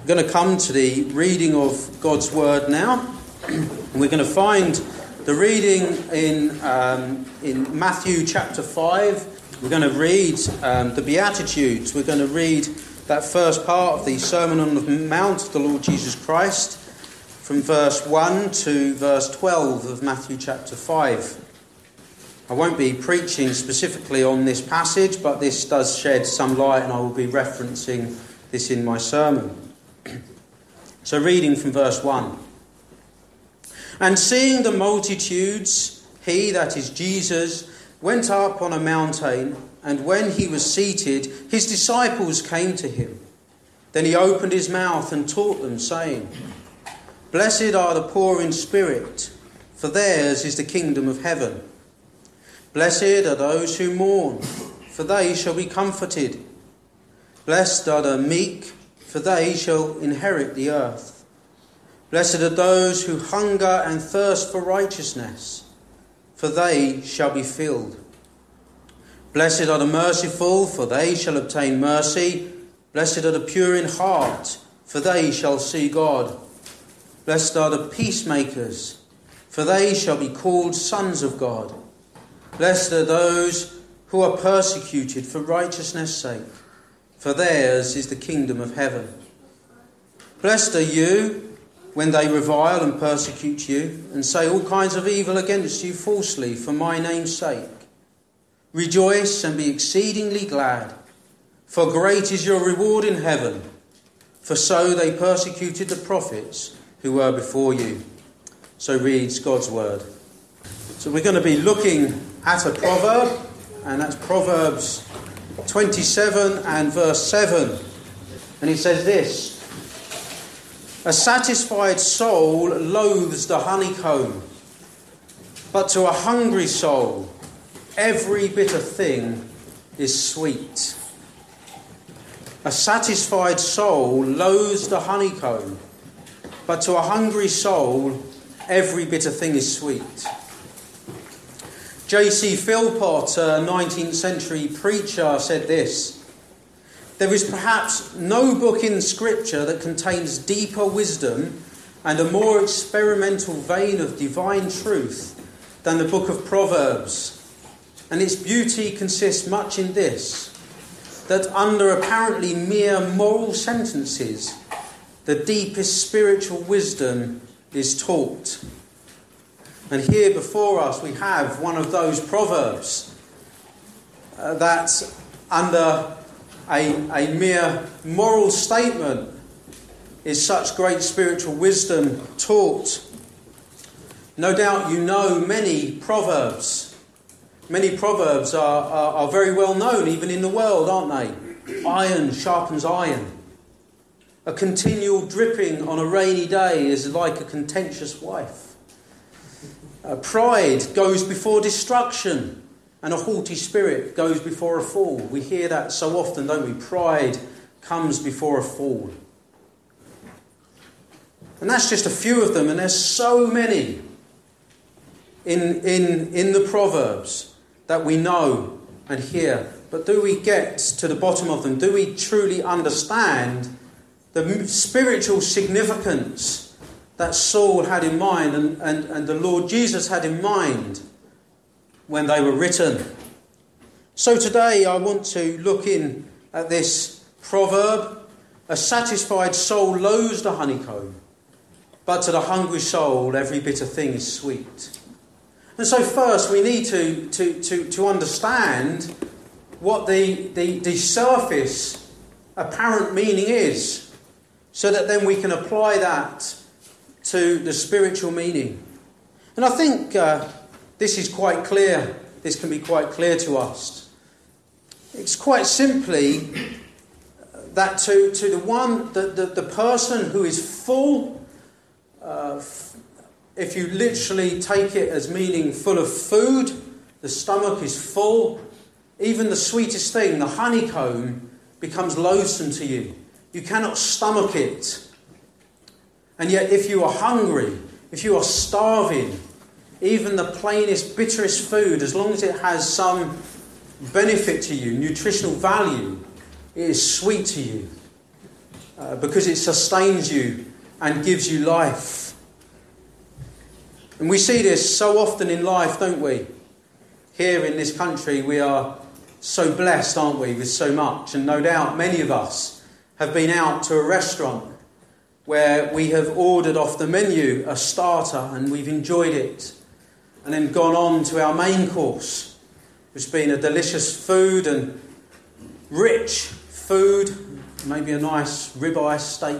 We're going to come to the reading of God's Word now. We're going to find the reading in Matthew chapter 5. We're going to read the Beatitudes. We're going to read that first part of the Sermon on the Mount of the Lord Jesus Christ from verse 1 to verse 12 of Matthew chapter 5. I won't be preaching specifically on this passage, but this does shed some light and I will be referencing this in my sermon. So reading from verse 1. And seeing the multitudes, he, that is Jesus, went up on a mountain, and when he was seated, his disciples came to him. Then he opened his mouth and taught them, saying, Blessed are the poor in spirit, for theirs is the kingdom of heaven. Blessed are those who mourn, for they shall be comforted. Blessed are the meek, for they shall inherit the earth. Blessed are those who hunger and thirst for righteousness, for they shall be filled. Blessed are the merciful, for they shall obtain mercy. Blessed are the pure in heart, for they shall see God. Blessed are the peacemakers, for they shall be called sons of God. Blessed are those who are persecuted for righteousness' sake, for theirs is the kingdom of heaven. Blessed are you when they revile and persecute you and say all kinds of evil against you falsely for my name's sake. Rejoice and be exceedingly glad, for great is your reward in heaven, for so they persecuted the prophets who were before you. So reads God's word. So we're going to be looking at a proverb, and that's Proverbs 27 and verse 7. And it says this: A satisfied soul loathes the honeycomb, but to a hungry soul every bitter thing is sweet. A satisfied soul loathes the honeycomb, but to a hungry soul every bitter thing is sweet. J.C. Philpott, a 19th century preacher, said this: There is perhaps no book in Scripture that contains deeper wisdom and a more experimental vein of divine truth than the book of Proverbs. And its beauty consists much in this, that under apparently mere moral sentences, the deepest spiritual wisdom is taught. And here before us we have one of those proverbs that under a mere moral statement is such great spiritual wisdom taught. No doubt you know many proverbs. Many proverbs are very well known even in the world, aren't they? Iron sharpens iron. A continual dripping on a rainy day is like a contentious wife. Pride goes before destruction, and a haughty spirit goes before a fall. We hear that so often, don't we? Pride comes before a fall. And that's just a few of them, and there's so many in the Proverbs that we know and hear. But do we get to the bottom of them? Do we truly understand the spiritual significance that Saul had in mind and the Lord Jesus had in mind when they were written? So today I want to look in at this proverb. A satisfied soul loathes the honeycomb, but to the hungry soul every bitter thing is sweet. And so first we need to understand what the surface apparent meaning is, so that then we can apply that to the spiritual meaning. And I think this is quite clear. This can be quite clear to us. It's quite simply that to the person who is full, if you literally take it as meaning full of food, the stomach is full, even the sweetest thing, the honeycomb, becomes loathsome to you. You cannot stomach it. And yet if you are hungry, if you are starving, even the plainest, bitterest food, as long as it has some benefit to you, nutritional value, it is sweet to you. because it sustains you and gives you life. And we see this so often in life, don't we? Here in this country we are so blessed, aren't we, with so much. And no doubt many of us have been out to a restaurant where we have ordered off the menu a starter and we've enjoyed it. And then gone on to our main course, which has been a delicious food and rich food, maybe a nice ribeye steak.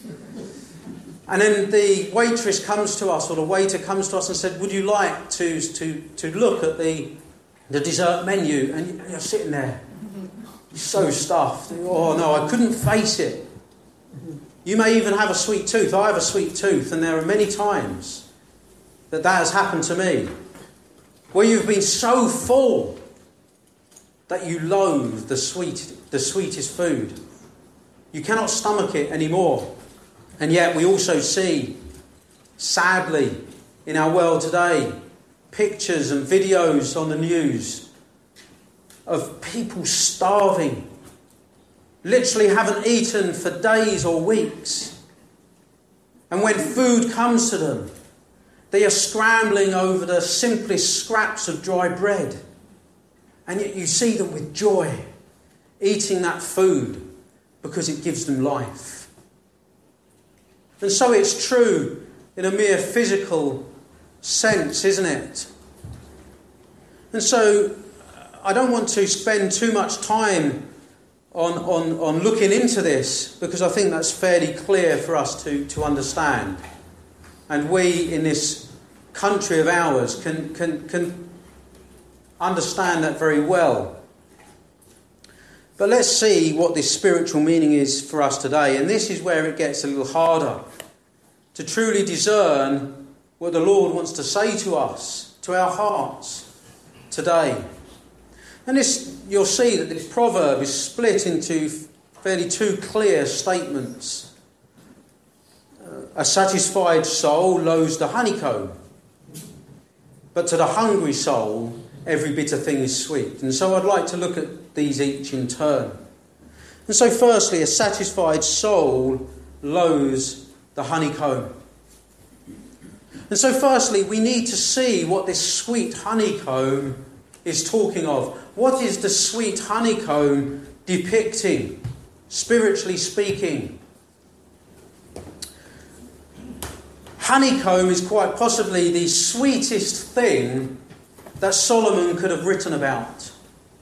And then the waitress comes to us, or the waiter comes to us and said, would you like to look at the dessert menu? And you're sitting there, so stuffed. Oh no, I couldn't face it. You may even have a sweet tooth. I have a sweet tooth, and there are many times that has happened to me, where you've been so full that you loathe the sweetest food. You cannot stomach it anymore. And yet we also see, sadly, in our world today, pictures and videos on the news of people starving, literally haven't eaten for days or weeks. And when food comes to them, they are scrambling over the simplest scraps of dry bread. And yet you see them with joy, eating that food because it gives them life. And so it's true in a mere physical sense, isn't it? And so I don't want to spend too much time on looking into this, because I think that's fairly clear for us to understand. And we in this country of ours can understand that very well. But let's see what this spiritual meaning is for us today. And this is where it gets a little harder to truly discern what the Lord wants to say to us, to our hearts today. And this, you'll see that this proverb is split into fairly two clear statements. A satisfied soul loathes the honeycomb, but to the hungry soul every bitter thing is sweet. And so I'd like to look at these each in turn. And so firstly, a satisfied soul loathes the honeycomb. And so firstly, we need to see what this sweet honeycomb is talking of. What is the sweet honeycomb depicting, spiritually speaking? Honeycomb is quite possibly the sweetest thing that Solomon could have written about.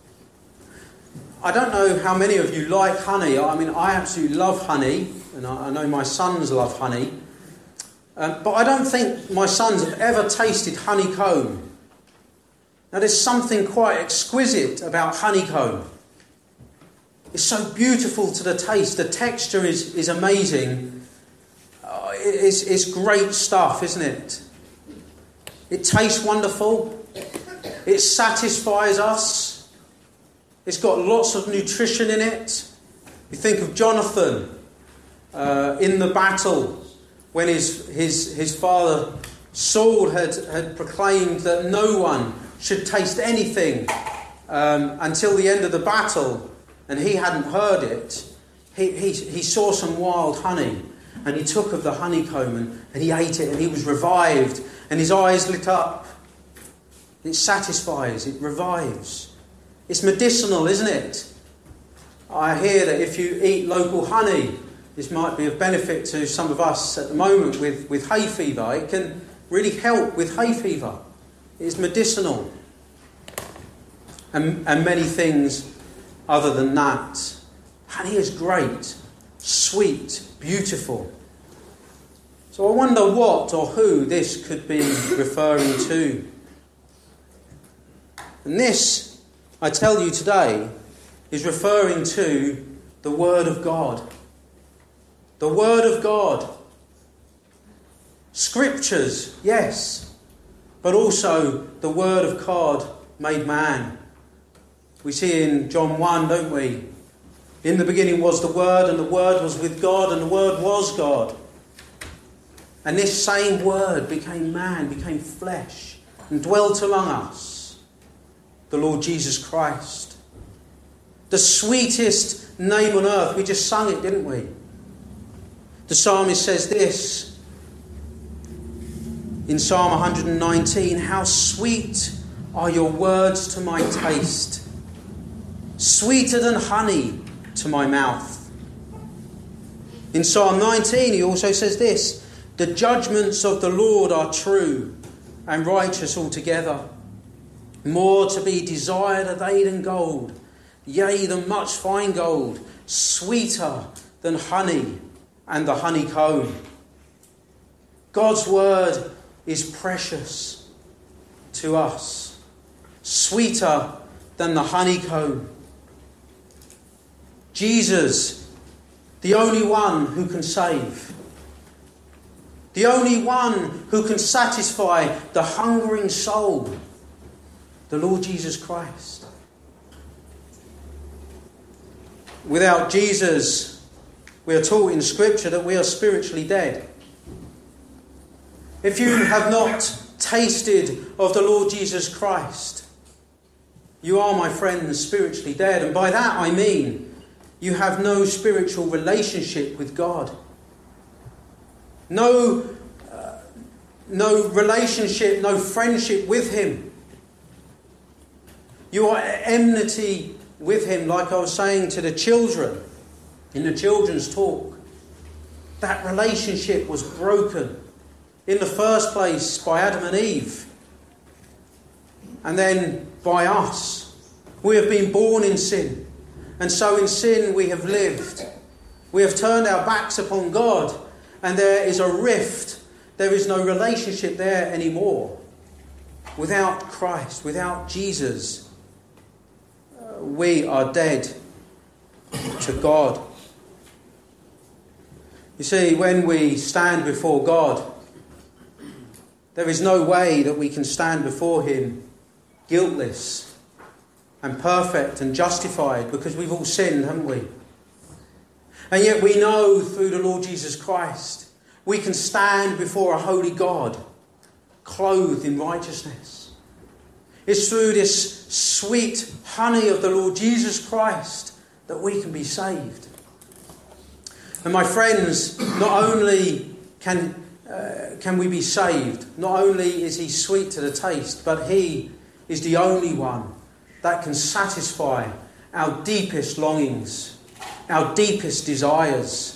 I don't know how many of you like honey. I mean, I absolutely love honey, and I know my sons love honey. But I don't think my sons have ever tasted honeycomb. Now, there's something quite exquisite about honeycomb. It's so beautiful to the taste. The texture is amazing. It's great stuff, isn't it? It tastes wonderful. It satisfies us. It's got lots of nutrition in it. You think of Jonathan in the battle when his father Saul had proclaimed that no one should taste anything until the end of the battle, and he hadn't heard it. He saw some wild honey, and he took of the honeycomb and he ate it, and he was revived, and his eyes lit up. It satisfies, it revives. It's medicinal, isn't it? I hear that if you eat local honey, this might be of benefit to some of us at the moment with hay fever. It can really help with hay fever. It's medicinal. And many things other than that. Honey is great, sweet, beautiful. So I wonder what or who this could be referring to. And this, I tell you today, is referring to the Word of God. The Word of God. Scriptures, yes, but also the Word of God made man. We see in John 1, don't we? In the beginning was the Word, and the Word was with God, and the Word was God. And this same Word became man, became flesh, and dwelt among us. The Lord Jesus Christ. The sweetest name on earth. We just sung it, didn't we? The psalmist says this in Psalm 119, "How sweet are your words to my taste, sweeter than honey to my mouth." In Psalm 19 he also says this, "The judgments of the Lord are true and righteous altogether. More to be desired are they than gold, yea, than much fine gold, sweeter than honey and the honeycomb." God's word is precious to us, sweeter than the honeycomb. Jesus, the only one who can save, the only one who can satisfy the hungering soul, the Lord Jesus Christ. Without Jesus, we are taught in Scripture that we are spiritually dead. If you have not tasted of the Lord Jesus Christ, you are, my friends, spiritually dead. And by that I mean you have no spiritual relationship with God. No relationship, no friendship with Him. You are at enmity with Him, like I was saying to the children in the children's talk. That relationship was broken in the first place by Adam and Eve, and then by us. We have been born in sin, and so in sin we have lived. We have turned our backs upon God, and there is a rift. There is no relationship there anymore. Without Christ, without Jesus, we are dead to God. You see, when we stand before God, there is no way that we can stand before Him guiltless and perfect and justified, because we've all sinned, haven't we? And yet we know through the Lord Jesus Christ we can stand before a holy God clothed in righteousness. It's through this sweet honey of the Lord Jesus Christ that we can be saved. And my friends, not only can we be saved, not only is He sweet to the taste, but He is the only one that can satisfy our deepest longings, our deepest desires.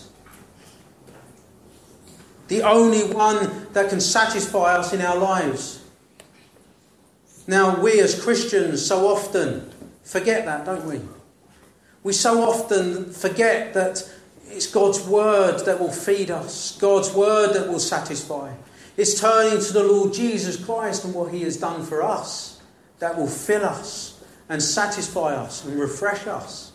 The only one that can satisfy us in our lives. Now, we as Christians so often forget that, don't we? We so often forget that it's God's word that will feed us, God's word that will satisfy. It's turning to the Lord Jesus Christ and what He has done for us that will fill us and satisfy us and refresh us.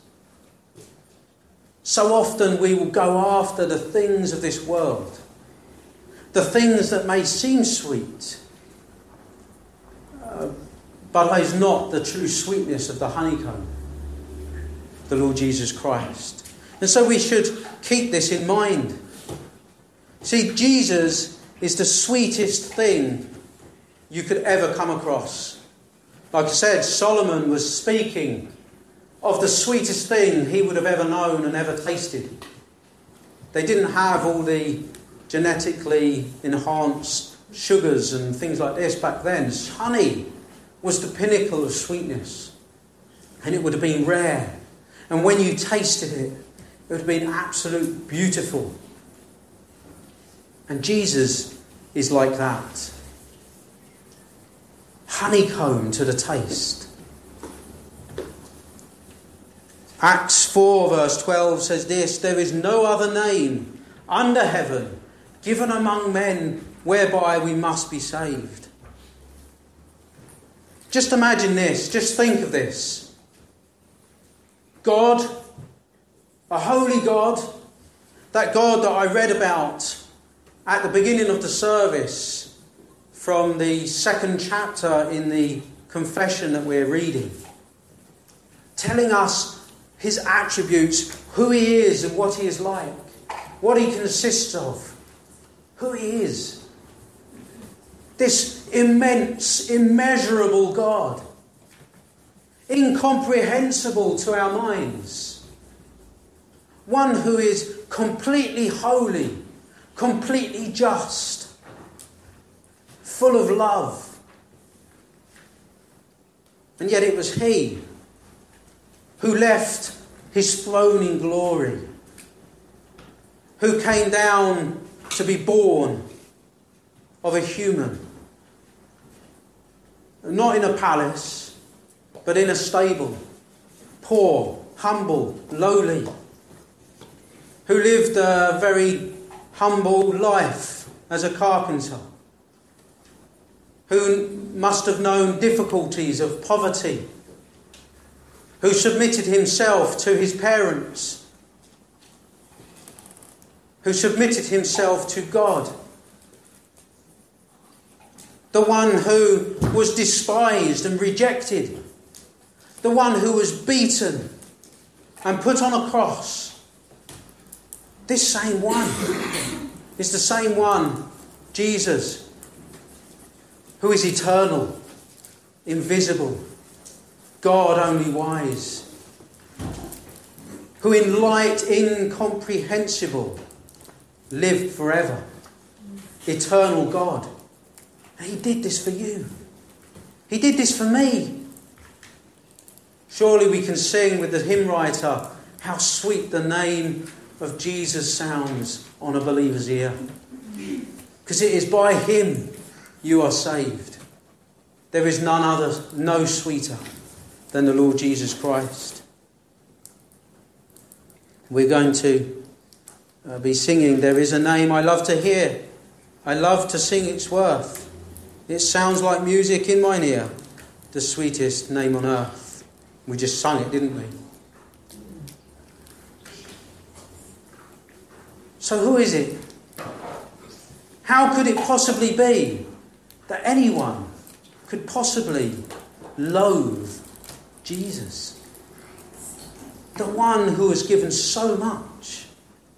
So often we will go after the things of this world, the things that may seem sweet, but is not the true sweetness of the honeycomb, the Lord Jesus Christ. And so we should keep this in mind. See, Jesus is the sweetest thing you could ever come across. Like I said, Solomon was speaking of the sweetest thing he would have ever known and ever tasted. They didn't have all the genetically enhanced sugars and things like this back then. Honey was the pinnacle of sweetness, and it would have been rare. And when you tasted it, it would have been absolutely beautiful. And Jesus is like that. Honeycomb to the taste. Acts 4 verse 12 says this, "There is no other name under heaven given among men whereby we must be saved." Just imagine this. Just think of this. God, a holy God, that God that I read about at the beginning of the service from the second chapter in the confession that we're reading, telling us His attributes, who He is and what He is like, what He consists of, who He is. This immense, immeasurable God, incomprehensible to our minds, one who is completely holy completely just, full of love. And yet it was he who left his throne in glory, who came down to be born of a human, not in a palace, but in a stable, poor, humble, lowly, who lived a very humble life as a carpenter, who must have known difficulties of poverty, who submitted himself to his parents, who submitted himself to God, the one who was despised and rejected, the one who was beaten and put on a cross. This same one is the same one, Jesus, who is eternal, invisible, God only wise, who in light incomprehensible lived forever, eternal God. And he did this for you. He did this for me. Surely we can sing with the hymn writer, how sweet the name of Jesus sounds on a believer's ear. Because it is by him you are saved. There is none other, no sweeter than the Lord Jesus Christ. We're going to be singing There Is a Name I Love to Hear. I love to sing its worth. It sounds like music in mine ear, the sweetest name on earth. We just sung it, didn't we? So who is it? How could it possibly be that anyone could possibly loathe Jesus? The one who has given so much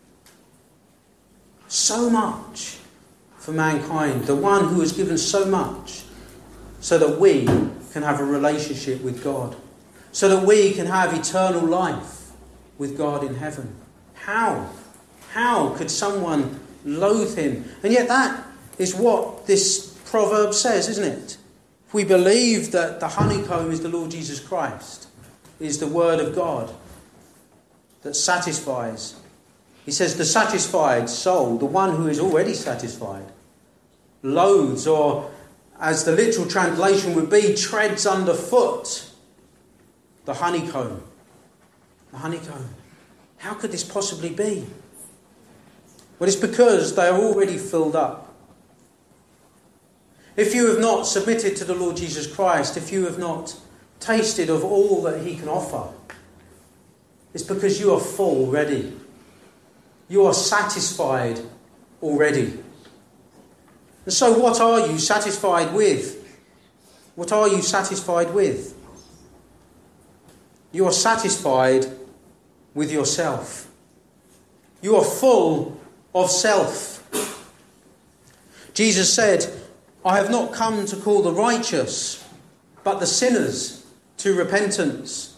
for mankind, the one who has given so much so that we can have a relationship with God, so that we can have eternal life with God in heaven. How could someone loathe him? And yet that is what this proverb says, isn't it? If we believe that the honeycomb is the Lord Jesus Christ, is the word of God that satisfies. He says the satisfied soul, the one who is already satisfied, loathes, or as the literal translation would be, treads underfoot the honeycomb. The honeycomb. How could this possibly be? Well, it's because they are already filled up. If you have not submitted to the Lord Jesus Christ, if you have not tasted of all that he can offer, it's because you are full already. You are satisfied already. And so what are you satisfied with? What are you satisfied with? You are satisfied with yourself. You are full of self. Jesus said, I have not come to call the righteous, but the sinners to repentance.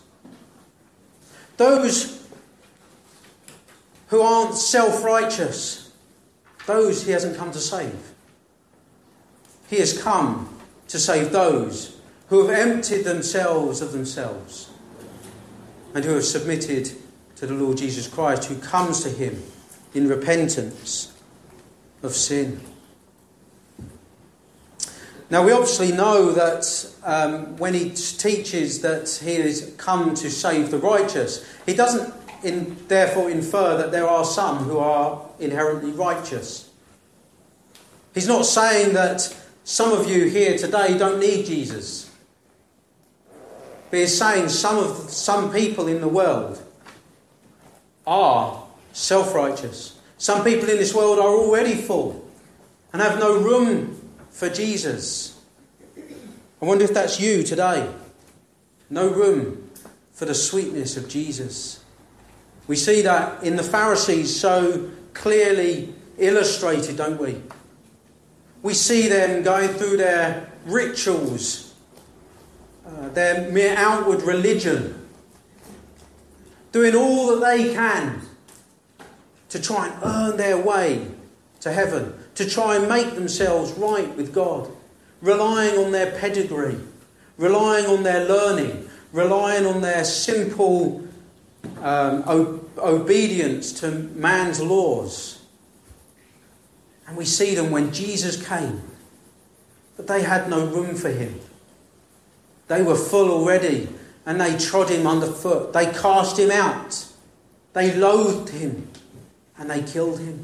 Those who aren't self-righteous, those he hasn't come to save. He has come to save those who have emptied themselves of themselves and who have submitted to the Lord Jesus Christ, who comes to him in repentance of sin. Now we obviously know that when he teaches that he has come to save the righteous, he doesn't therefore infer that there are some who are inherently righteous. He's not saying that some of you here today don't need Jesus. But he's saying some people in the world are self-righteous. Some people in this world are already full and have no room for Jesus. I wonder if that's you today. No room for the sweetness of Jesus. We see that in the Pharisees so clearly illustrated, don't we? We see them going through their rituals, their mere outward religion, doing all that they can to try and earn their way to heaven to try and make themselves right with God, relying on their pedigree, relying on their learning, relying on their simple obedience to man's laws. And we see them when Jesus came, but they had no room for him. They were full already, and they trod him underfoot. They cast him out. They loathed him, and they killed him.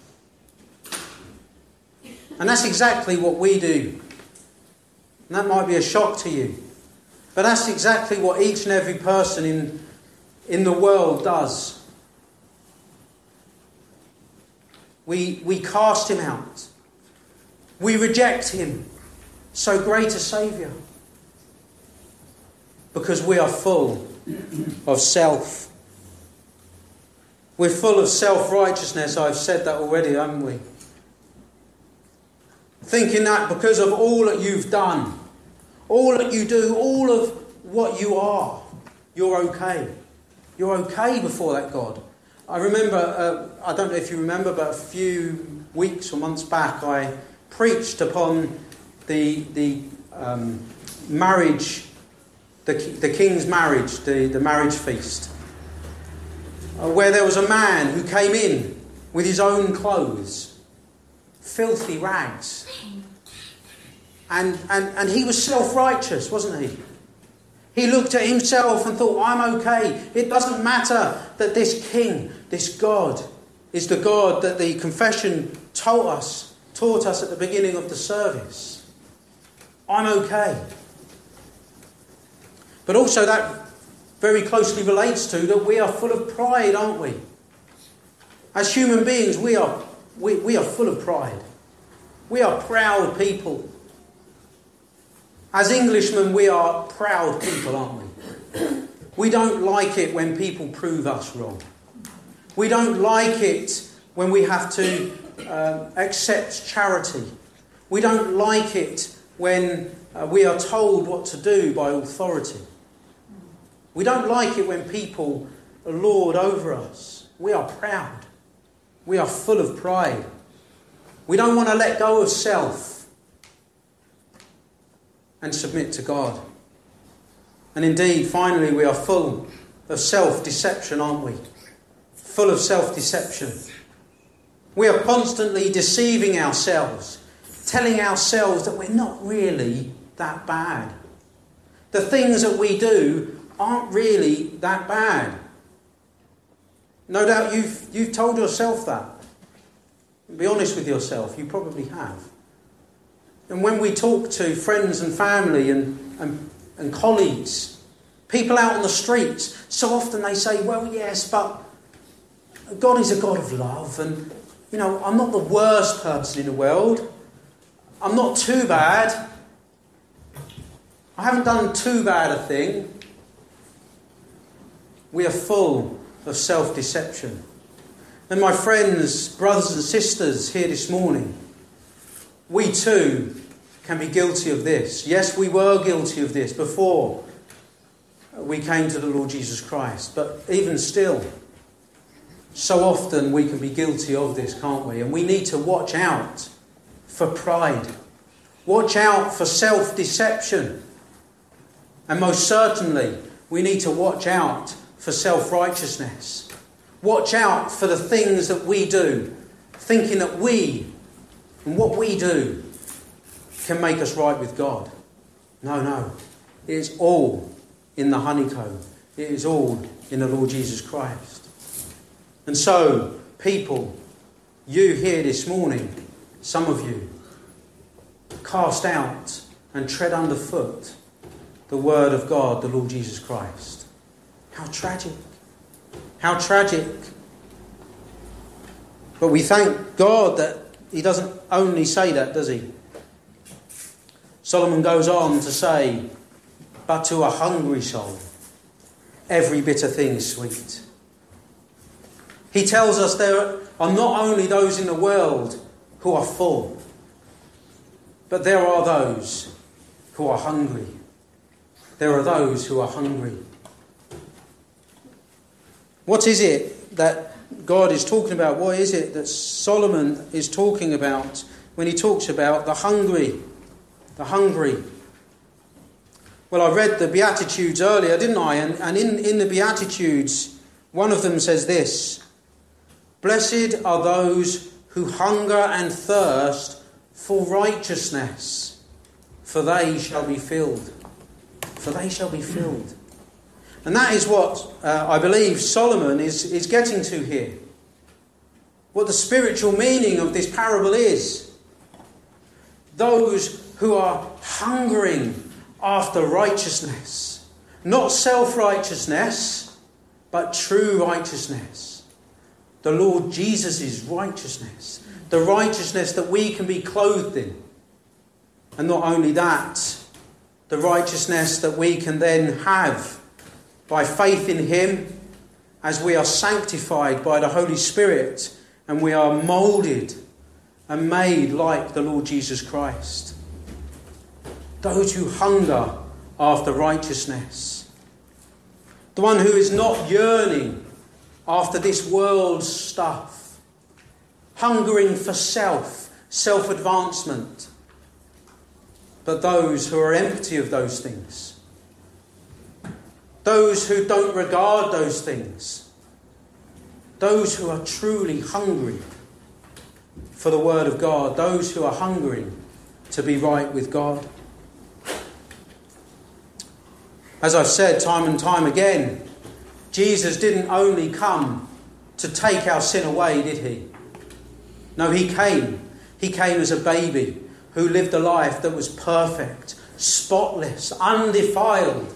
And that's exactly what we do. And that might be a shock to you. But that's exactly what each and every person in the world does. We cast him out. We reject him, so great a Saviour. Because we are full of self. We're full of self-righteousness. I've said that already, haven't we? Thinking that because of all that you've done, all that you do, all of what you are, you're okay. You're okay before that God. I remember, I don't know if you remember, but a few weeks or months back I preached upon the marriage, the king's marriage, the marriage feast, where there was a man who came in with his own clothes, filthy rags. And he was self-righteous, wasn't he? He looked at himself and thought, I'm okay. It doesn't matter that this king, this God, is the God that the confession taught us at the beginning of the service. I'm okay. But also that very closely relates to that we are full of pride, aren't we? As human beings, we are full of pride. We are proud people. As Englishmen, we are proud people, aren't we? We don't like it when people prove us wrong. We don't like it when we have to accept charity. We don't like it when we are told what to do by authority. We don't like it when people lord over us. We are proud. We are full of pride. We don't want to let go of self and submit to God. And indeed, finally, we are full of self-deception, aren't we? Full of self-deception. We are constantly deceiving ourselves, telling ourselves that we're not really that bad. The things that we do aren't really that bad. No doubt you've told yourself that. Be honest with yourself, you probably have. And when we talk to friends and family and colleagues, people out on the streets, so often they say, well, yes, but God is a God of love, and, you know, I'm not the worst person in the world. I'm not too bad. I haven't done too bad a thing. We are full of self-deception. And my friends, brothers and sisters here this morning, we too can be guilty of this. Yes, we were guilty of this before we came to the Lord Jesus Christ. But even still, so often we can be guilty of this, can't we? And we need to watch out for pride. Watch out for self-deception. And most certainly, we need to watch out for self-righteousness. Watch out for the things that we do, thinking that we and what we do can make us right with God. No. It is all in the honeycomb. It is all in the Lord Jesus Christ. And so, people, you here this morning, some of you, cast out and tread underfoot the word of God, the Lord Jesus Christ. How tragic. How tragic. But we thank God that he doesn't only say that, does he? Solomon goes on to say, but to a hungry soul, every bitter thing is sweet. He tells us there are not only those in the world who are full, but there are those who are hungry. There are those who are hungry. What is it that God is talking about? What is it that Solomon is talking about when he talks about the hungry? The hungry. Well, I read the Beatitudes earlier, didn't I? And in the Beatitudes, one of them says this: "Blessed are those who hunger and thirst for righteousness, for they shall be filled." For they shall be filled. And that is what I believe Solomon is getting to here. What the spiritual meaning of this parable is. Those who are hungering after righteousness. Not self-righteousness, but true righteousness. The Lord Jesus' righteousness. The righteousness that we can be clothed in. And not only that, the righteousness that we can then have by faith in Him as we are sanctified by the Holy Spirit and we are moulded and made like the Lord Jesus Christ. Those who hunger after righteousness. The one who is not yearning after this world's stuff. Hungering for self-advancement. But those who are empty of those things. Those who don't regard those things. Those who are truly hungry for the Word of God. Those who are hungry to be right with God. As I've said time and time again, Jesus didn't only come to take our sin away, did He? No, He came. He came as a baby who lived a life that was perfect, spotless, undefiled,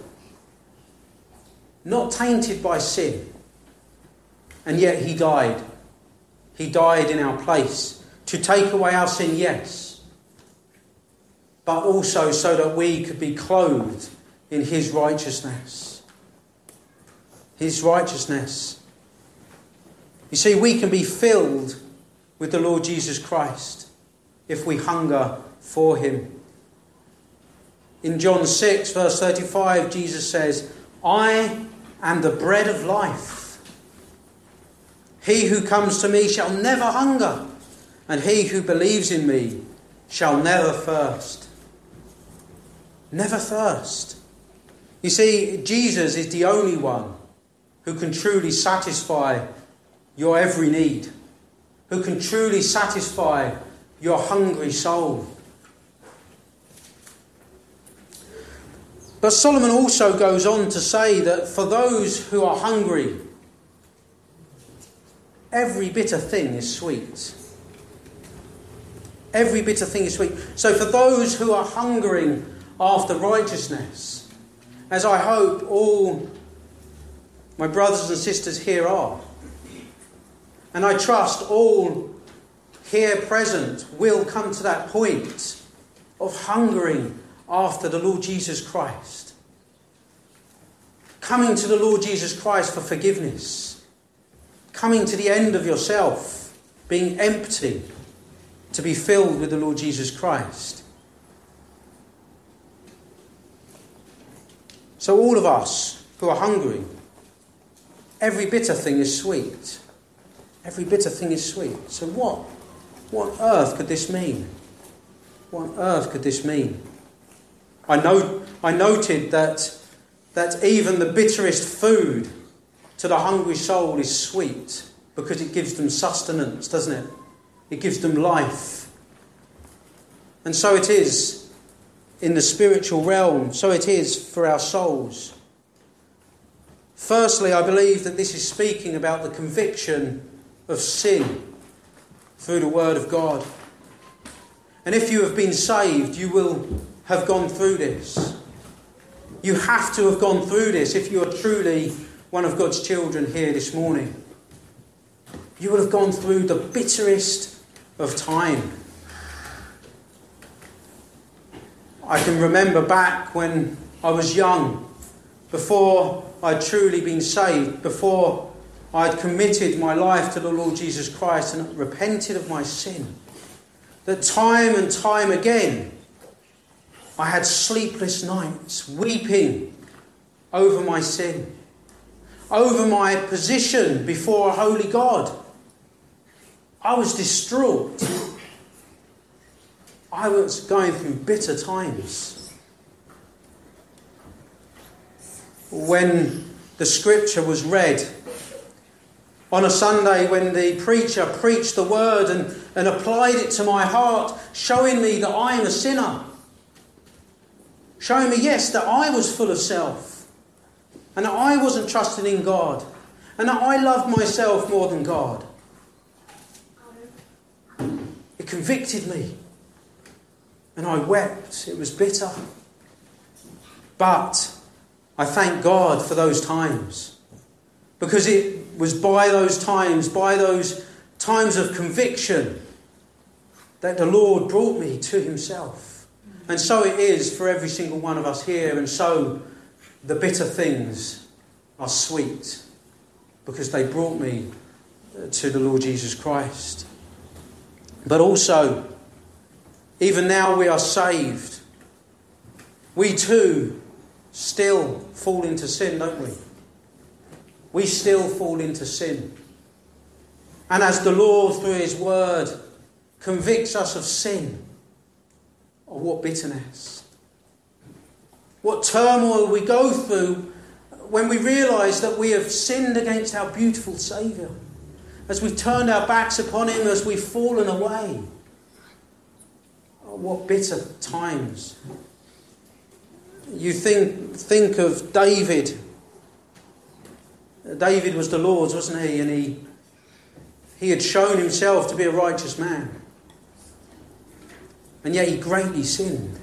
not tainted by sin. And yet He died. He died in our place to take away our sin, yes, but also so that we could be clothed in His righteousness. His righteousness. You see, we can be filled with the Lord Jesus Christ if we hunger for Him. In John 6 verse 35, Jesus says, "I am the bread of life. He who comes to me shall never hunger, and he who believes in me shall never thirst." Never thirst. You see, Jesus is the only one who can truly satisfy your every need, who can truly satisfy your hungry soul. But Solomon also goes on to say that for those who are hungry, every bitter thing is sweet. Every bitter thing is sweet. So for those who are hungering after righteousness, as I hope all my brothers and sisters here are, and I trust all here present will come to that point of hungering after the Lord Jesus Christ. Coming to the Lord Jesus Christ for forgiveness. Coming to the end of yourself, being empty, to be filled with the Lord Jesus Christ. So all of us who are hungry, every bitter thing is sweet. Every bitter thing is sweet. So what on earth could this mean? What on earth could this mean? I noted that even the bitterest food to the hungry soul is sweet because it gives them sustenance, doesn't it? It gives them life. And so it is in the spiritual realm. So it is for our souls. Firstly, I believe that this is speaking about the conviction of sin through the Word of God. And if you have been saved, you will have gone through this. You have to have gone through this if you are truly one of God's children here this morning. You will have gone through the bitterest of time. I can remember back when I was young, before I'd truly been saved, before I'd committed my life to the Lord Jesus Christ and repented of my sin, that time and time again I had sleepless nights weeping over my sin. over my position before a holy God. I was distraught. I was going through bitter times. When the scripture was read on a Sunday, when the preacher preached the word and applied it to my heart, showing me that I am a sinner, showing me, yes, that I was full of self, and that I wasn't trusting in God, and that I loved myself more than God. It convicted me, and I wept. It was bitter. But I thank God for those times, because it was by those times of conviction, that the Lord brought me to himself. And so it is for every single one of us here. And so the bitter things are sweet, because they brought me to the Lord Jesus Christ. But also, even now we are saved, we too still fall into sin, don't we? We still fall into sin. And as the Lord, through his word, convicts us of sin, oh, what bitterness. What turmoil we go through when we realise that we have sinned against our beautiful Saviour. As we've turned our backs upon him, as we've fallen away. Oh, what bitter times. You think of David. David was the Lord's, wasn't he? And he had shown himself to be a righteous man. And yet he greatly sinned.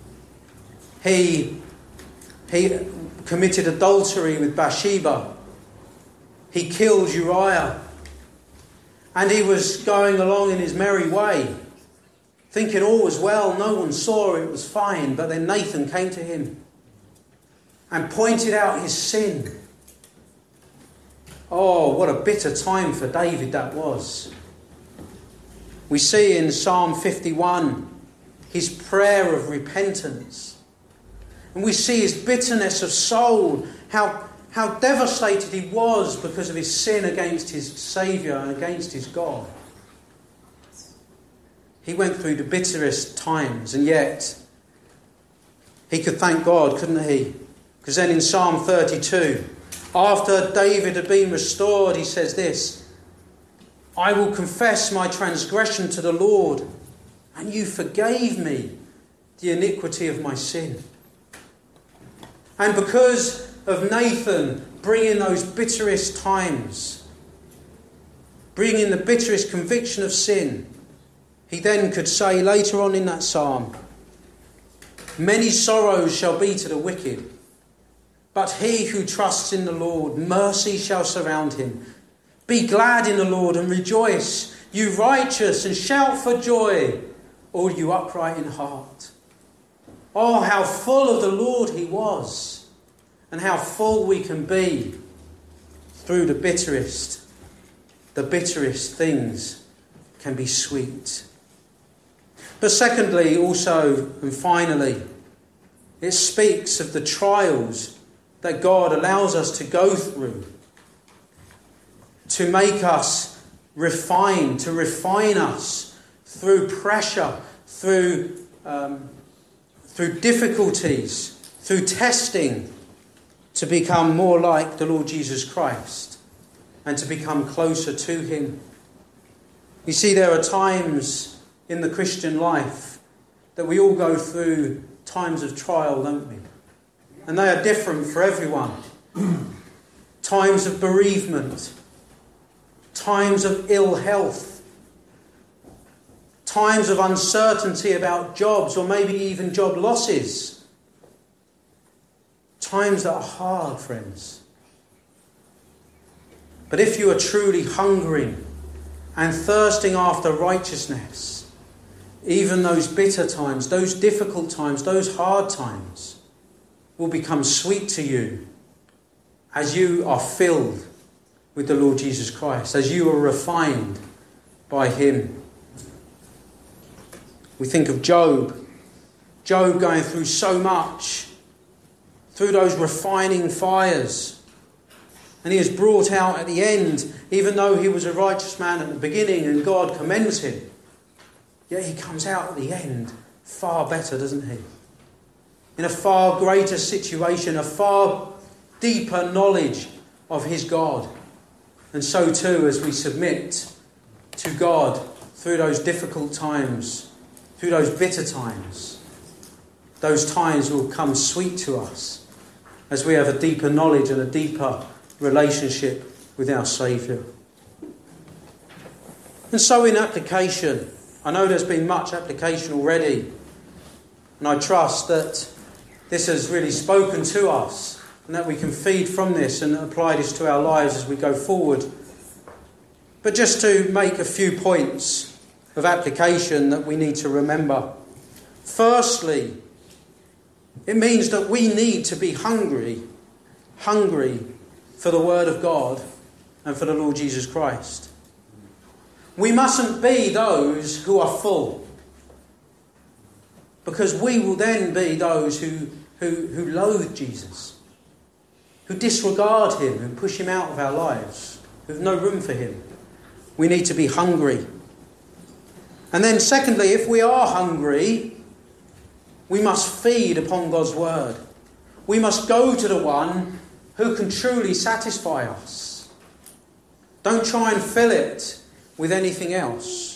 He committed adultery with Bathsheba. He killed Uriah. And he was going along in his merry way, thinking all was well, no one saw, it was fine. But then Nathan came to him and pointed out his sin. Oh, what a bitter time for David that was. We see in Psalm 51 his prayer of repentance. And we see his bitterness of soul, how devastated he was because of his sin against his Saviour and against his God. He went through the bitterest times, and yet he could thank God, couldn't he? Because then in Psalm 32, after David had been restored, he says this: I will confess my transgression to the Lord, and you forgave me the iniquity of my sin. And because of Nathan bringing those bitterest times, bringing the bitterest conviction of sin, he then could say later on in that psalm, many sorrows shall be to the wicked, but he who trusts in the Lord, mercy shall surround him. Be glad in the Lord and rejoice, you righteous, and shout for joy, all you upright in heart. Oh, how full of the Lord he was, and how full we can be through the bitterest things can be sweet. But secondly, also and finally, it speaks of the trials that God allows us to go through to make us refine, to refine us through pressure, through difficulties, through testing, to become more like the Lord Jesus Christ and to become closer to him. You see, there are times in the Christian life that we all go through times of trial, don't we? And they are different for everyone. Times of bereavement, times of ill health, times of uncertainty about jobs or maybe even job losses. Times that are hard, friends. But if you are truly hungering and thirsting after righteousness, even those bitter times, those difficult times, those hard times will become sweet to you as you are filled with the Lord Jesus Christ, as you are refined by him. We think of Job. Job going through so much, through those refining fires. And he is brought out at the end, even though he was a righteous man at the beginning and God commends him. Yet he comes out at the end far better, doesn't he? In a far greater situation, a far deeper knowledge of his God. And so too, as we submit to God through those difficult times, through those bitter times, those times will come sweet to us as we have a deeper knowledge and a deeper relationship with our Saviour. And so in application, I know there's been much application already, and I trust that this has really spoken to us and that we can feed from this and apply this to our lives as we go forward. But just to make a few points of application that we need to remember. Firstly, it means that we need to be hungry for the Word of God and for the Lord Jesus Christ. We mustn't be those who are full, because we will then be those who loathe Jesus, who disregard him, who push him out of our lives, who have no room for him. We need to be hungry. And then secondly, if we are hungry, we must feed upon God's word. We must go to the one who can truly satisfy us. Don't try and fill it with anything else.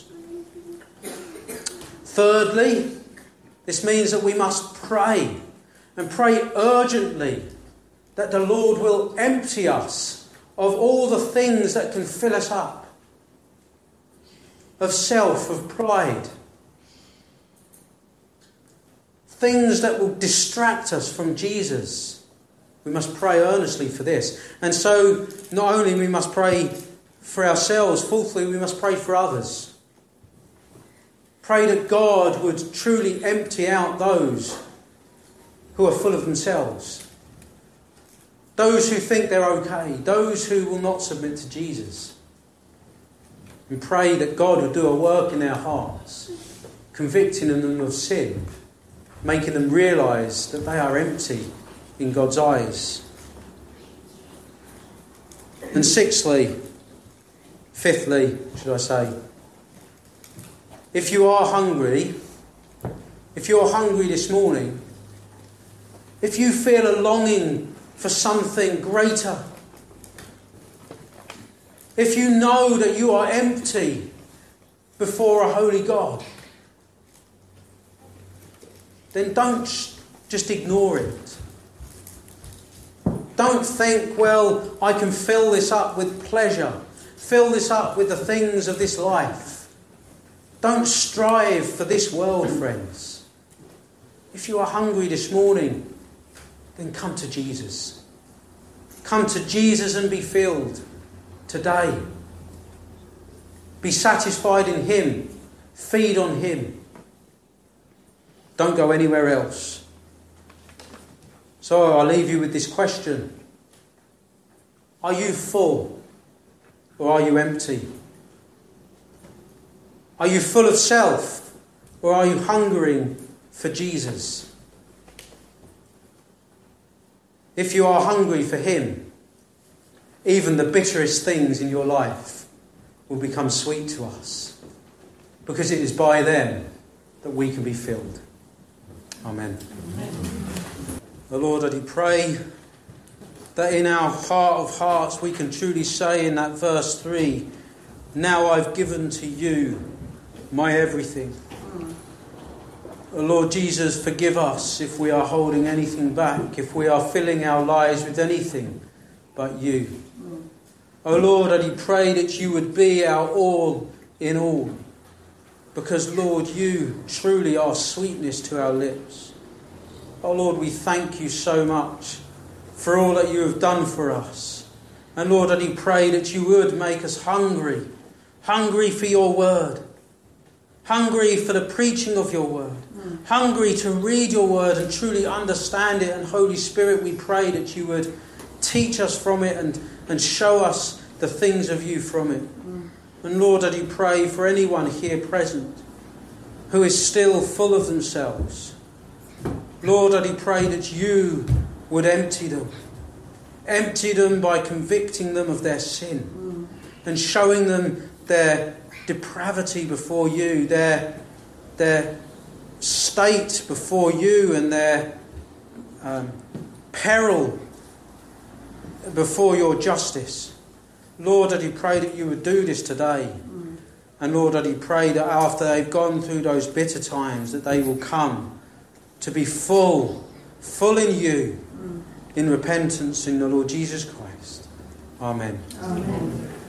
Thirdly, this means that we must pray, and pray urgently that the Lord will empty us of all the things that can fill us up, of self, of pride, things that will distract us from Jesus. We must pray earnestly for this. And so not only we must pray for ourselves, fourthly we must pray for others. Pray that God would truly empty out those who are full of themselves, those who think they're okay, those who will not submit to Jesus. And pray that God would do a work in their hearts, convicting them of sin, making them realise that they are empty in God's eyes. And fifthly, if you are hungry this morning, if you feel a longing for something greater, if you know that you are empty before a holy God, then don't just ignore it. Don't think, well, I can fill this up with pleasure, fill this up with the things of this life. Don't strive for this world, friends. If you are hungry this morning, then come to Jesus. Come to Jesus and be filled today. Be satisfied in him. Feed on him. Don't go anywhere else. So I'll leave you with this question. Are you full or are you empty? Are you full of self or are you hungering for Jesus? If you are hungry for him, even the bitterest things in your life will become sweet to us, because it is by them that we can be filled. Amen. The Lord, I do pray that in our heart of hearts we can truly say in that verse 3, now I've given to you my everything. Oh Lord Jesus, forgive us if we are holding anything back, if we are filling our lives with anything but you. Oh Lord, I do pray that you would be our all in all, because Lord, you truly are sweetness to our lips. Oh Lord, we thank you so much for all that you have done for us. And Lord, I do pray that you would make us hungry for your word, hungry for the preaching of your word, hungry to read your word and truly understand it. And Holy Spirit, we pray that you would teach us from it and show us the things of you from it. And Lord, I do pray for anyone here present who is still full of themselves. Lord, I do pray that you would empty them. Empty them by convicting them of their sin and showing them their depravity before you, their state before you, and their peril before your justice. Lord, I do pray that you would do this today. And Lord, I do pray that after they've gone through those bitter times, that they will come to be full in you, in repentance in the Lord Jesus Christ. Amen. Amen.